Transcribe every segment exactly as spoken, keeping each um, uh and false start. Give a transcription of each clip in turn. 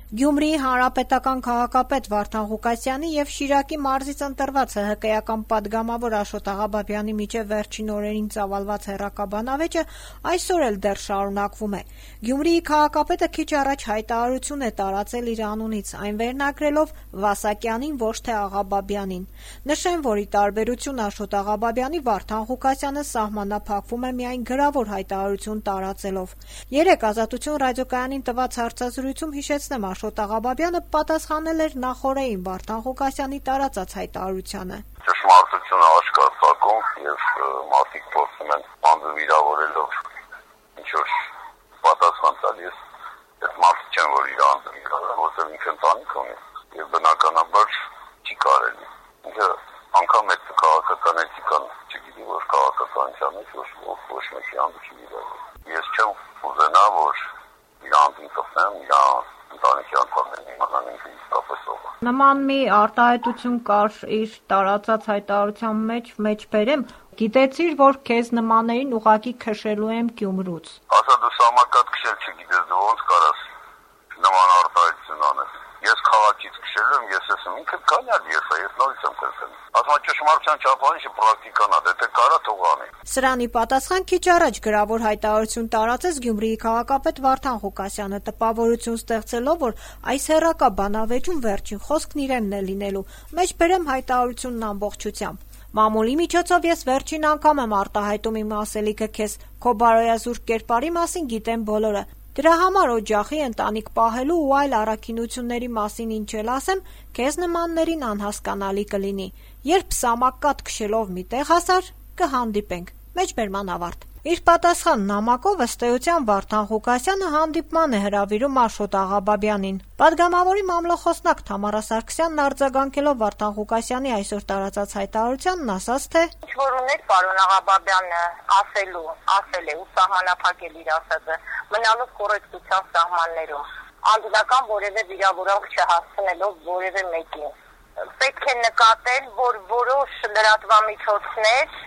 Գյումրիի հանրապետական քաղաքապետ Վարդան Ղուկասյանի եւ Շիրակի մարզից ընտրված ՀՀԿ-ական պատգամավոր Աշոտ Աղաբաբյանի միջև վերջին օրերին ծավալված հեռակաբանավեճը այսօր էլ դեռ շարունակվում է։ Գյումրիի քաղաքապետը քիչ առաջ հայտարարություն է տարածել իր անունից, այն վերնագրելով Վասակյանին, ոչ թե Աղաբաբյանին։ Նշեմ, որ ի տարբերություն Աշոտ Աղաբաբյանի, Վարդան Ղուկասյանը սահմանափակվում է միայն գրավոր հայտարարություն տարածելով։ Երեկ Ազատություն ռադիոկայանին տված հարցազրույցում հիշեցնեմ, Աշոտ Աղաբաբյանը պատասխանել էր նախօրեին Վարդան Ղուկասյանի տարածած հայտարարությանը։ Ճշմարտությունը աշխարհ փակում եւ մարդիկ փորձում են բանջը վիրավորելով ինչ-որ պատասխան տալ, ես այդ մարդը չեմ, որ իր անձը որտեղ ինքը ընտանիք ունի եւ բնականաբար չի կարելի։ Ինքը անգամ այդ քաղաքական էթիկան չգիտի, որ քաղաքականության մեջ ոչ ոչ մեկի անձը չի վիրավորվում։ Ես չեմ ուզենա, որ իր անձին կպնեմ, իր ընտանիքի անդամներին իմանան ինքը իսկապես ով է։ Նման մի արտահայտություն կար իր տարածած հայտարարության մեջ, մեջբերեմ, գիտեցիր, որ քեզ նմաններին ուղղակի քշելու եմ Գյումրուց։ Ասա դու սամակատ քշել չգիտես, դու ոնց կարաս նման արտահայտություն անես։ Ես քաղաքից քշելու եմ, ես ասում ինքը կանյալ ես, ես նորից եմ քշել։ Ասում ճշմարտության չափանիշը պրակտիկան է, դե կարա թող անի։ Սրանի պատասխան քիչ առաջ գրավոր հայտարարություն տարածեց Գյումրիի քաղաքապետ Վարդան Ղուկասյանը, տպավորություն ստեղծելով, որ այս հեռակա բանավեճում վերջին խոսքն իրենն է լինելու։ Մեջբերեմ հայտարարությունն ամբողջությամբ։ Մամուլի միջոցով ես վերջին անգամ եմ արտահայտում իմ ասելիքը քեզ, քո բարոյազուրկ կերպարի մասին գիտեն բոլորը։ Դրա համար օջախի, ընտանիք պահելու ու այլ առաքինությունների մասին ինչ էլ ասեմ, քեզ նմաններին անհասկանալի կլինի։ Երբ սամակատ քշելով մի տեղ հասար, կհանդիպենք։ Մեջբերման ավարտ։ Իր պատասխան նամակով ըստ էության Վարդան Ղուկասյանը հանդիպման է հրավիրում Աշոտ Աղաբաբյանին։ Պատգամավորի մամլոխոսնակ Թամարա Սարգսյանն արձագանքելով Վարդան Ղուկասյանի այսօր տարածած հայտարարությանն ասաց, թե ինչ որ ուներ պարոն Աղաբաբյանը ասելու, ասել է ու սահմանափակել իր ասածը, մնալով կոռեկտության սահմաններում, անձնական որևէ վիրավորանք չհասցնելով որևէ մեկին։ Պետք է նկատել, որ որոշ լրատվամիջոցներ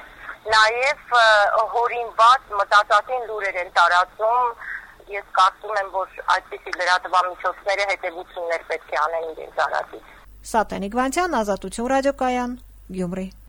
նաև հորինված մտածածին լուրեր են տարածում, ես կարծում եմ, որ այդպիսի լրատվամիջոցները հետևություններ պետք է անեն իրենց արածից։ Սատենիկ Վանցյան, Ազատություն ռադիոկայան, Գյումրի։